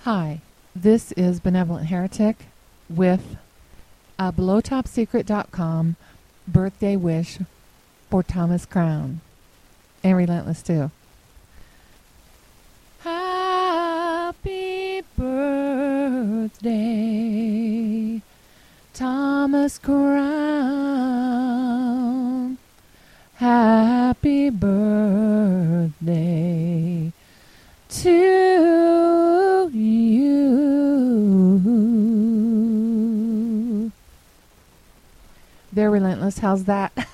Hi, this is Benevolent Heretic with a BelowTopSecret.com birthday wish for Thomas Crown. And Relentless too. Happy birthday, Thomas Crown. Happy birthday to you. They're Relentless. How's that?